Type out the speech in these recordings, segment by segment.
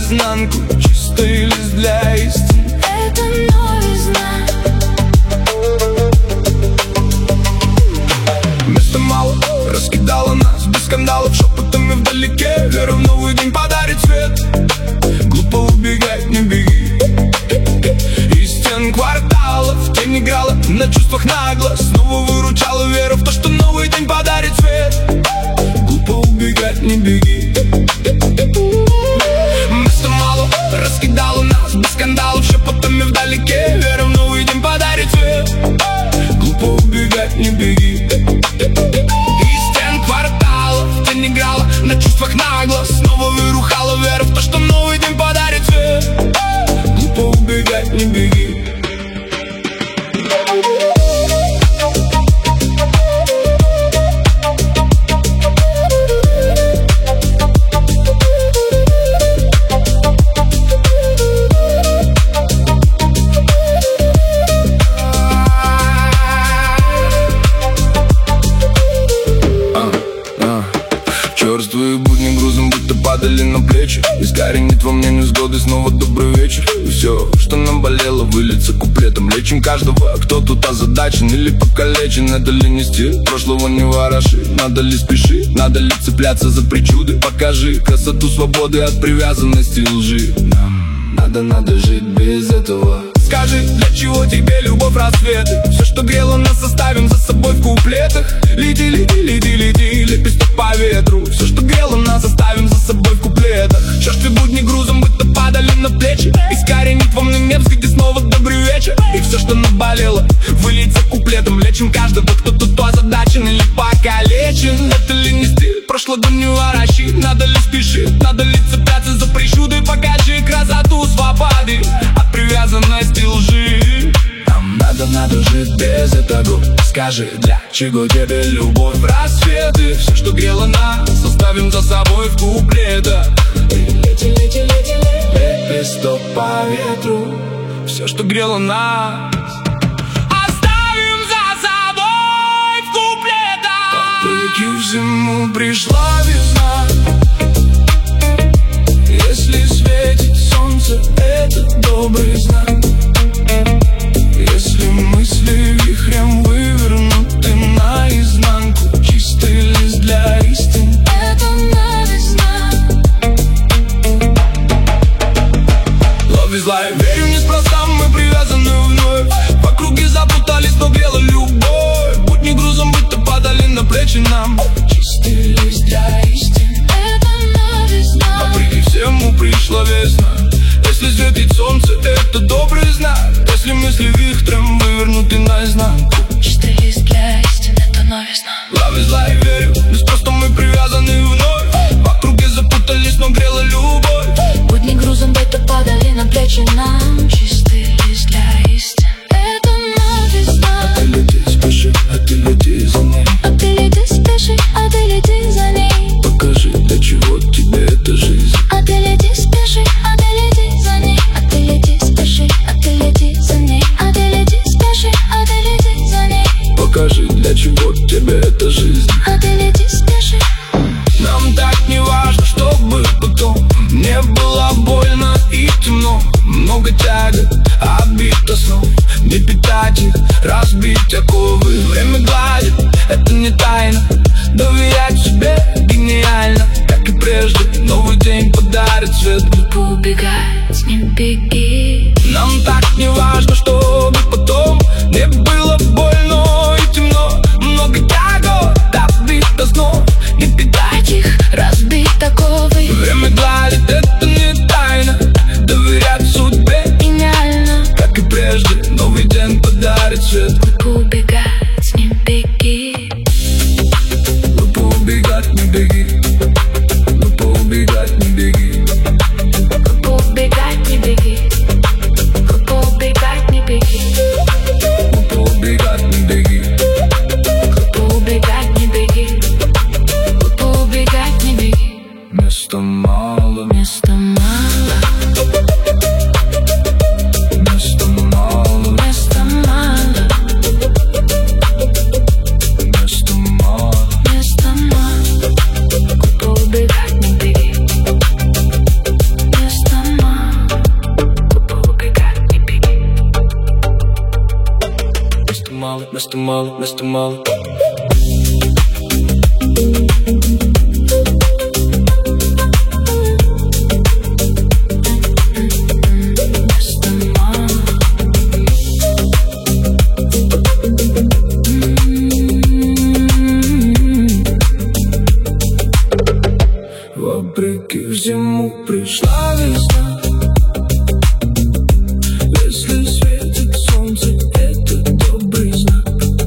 наизнанку, чистый лист для истин. Это новизна. Места мало, раскидала нас без скандалов, шепотами вдалеке. Вера в новый день подарит свет. Глупо убегать, не беги. Из стен кварталов тень играла на чувствах нагло. Снова выручала вера в то, что новый день подарит свет. Глупо убегать, не беги. Места мало, раскидала нас без скандалов, шепотами вдалеке. Вера в новый день подарит свет. Глупо убегать, не беги. Из стен кварталов тень играла на чувствах нагло. Снова вырухала вера в то, что новый день подарит свет. Глупо убегать, не беги. Черствые будни грузом будто падали на плечи. Искоренит во мне невзгоды, снова добрый вечер. И все, что нам болело, выльется куплетом. Лечим каждого, кто тут озадачен или покалечен. Это ли не стиль, прошлого не вороши. Надо ли спешить, надо ли цепляться за причуды. Покажи красоту свободы от привязанности лжи. Нам надо жить без этого. Скажи, для чего тебе любовь, рассветы? Все, что грело нас, оставим за собой в куплетах. Лети, лети, лети, лети, лепесток по ветру. Все, что грело нас, оставим за собой в куплетах. Черствые будни грузом будто падали на плечи. Искоренит во мне невзгоды, снова добрый вечер. И все, что наболело, выльется куплетом. Лечим каждого, кто тут озадачен или покалечен. Это ли не стиль, прошлого не ворощи. Надо ли спешить, надо ли цепляться за причуды. Покажи красоту свободы от привязанности лжи. Нам надо жить без этого. Скажи, для чего тебе любовь, рассветы? Все, что грело нас, оставим за собой в куплетах. Лети, лети, лети, лепесток по ветру. Все, что грело нас, оставим за собой в куплетах. По пути в зиму пришла весна. Если светит солнце, это добрый знак. Если мысли вихрем вывернуты наизнанку, чистый лист для истин. Это новизна. Love is life. Верю неспроста, мы привязаны вновь. В округе запутались, но грела любовь. Будни грузом будто падали на плечи нам. Чистый лист для истин. Это новизна. Вопреки всему пришла весна. Если светит солнце, это добрый знак. Если мысли вихрем вывернуты наизнанку, Чистый лист для истин. Это новизна. Love is life, верю, неспроста мы привязаны вновь. В округе запутались, но грела любовь. Будни грузом будто падали на плечи нам. Чистый лист для истин. Это новизна. А ты лети, спеши, а ты лети за ней. А ты лети, спеши, а ты лети за ней. Покажи, для чего тебе эта жизнь. А ты лети, спеши, а ты лети за ней. А ты лети, спеши, а ты лети за ней. А ты лети, спеши, а ты лети за ней. Покажи, для чего тебе эта жизнь. А ты лети, спеши. Нам так не важно, чтобы потом не было больно и темно. Много тягот, обид основ. Не питать их, разбить оковы. Время гладит, это не тайна. Доверять себе гениально. Как и прежде, новый день подарит свет. Глупо убегать, не беги. Нам так не важно, чтобы потом не было больно и темно. Много тягот, обид основ. Не питать их, Разбить оковы. время гладит, это не тайна. Доверять судьбе Гениально. как и прежде, новый день подарит свет. Глупо убегать, не беги. Глупо убегать, не беги. Глупо убегать, не беги. Глупо убегать, не беги. Глупо убегать, не беги. Глупо убегать, не беги. Глупо убегать, не беги. Глупо убегать, не беги. Места мало, Места мало. места мало, Места мало. места мало. Места мало. Глупо убегать, не беги. Места места мало, места мало. Вопреки всему пришла весна. Если светит солнце, это добрый знак.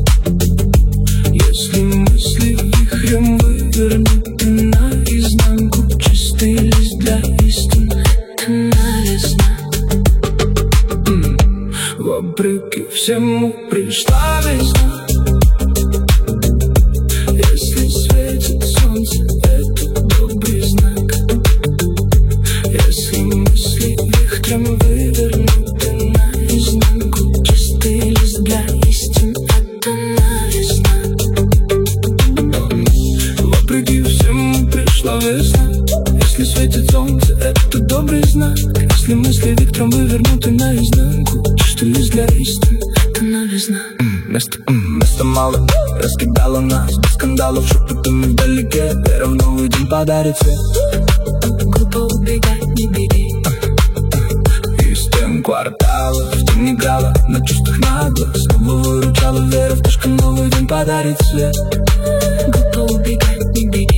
Если мысли вихрем вывернуты наизнанку, чистый лист для истин — это новизна. Вопреки всему пришла весна. Если светит солнце, это добрый знак. Если мысли вихрем вывернуты наизнанку, чистый лист для истин — это новизна. Вопреки всему пришла весна. Если светит солнце, это добрый знак. Если мысли вихрем вывернуты наизнанку, чистый лист для истин — это новизна. Места мало, раскидала нас без скандалов, шепотами вдалеке. Вера в новый день подарит свет. Глупо убегать, не беги. Из тем кварталов ты не играла, на чувствах нагло снова выручала. Вера в то, что новый день подарит свет. Глупо убегать, не беги.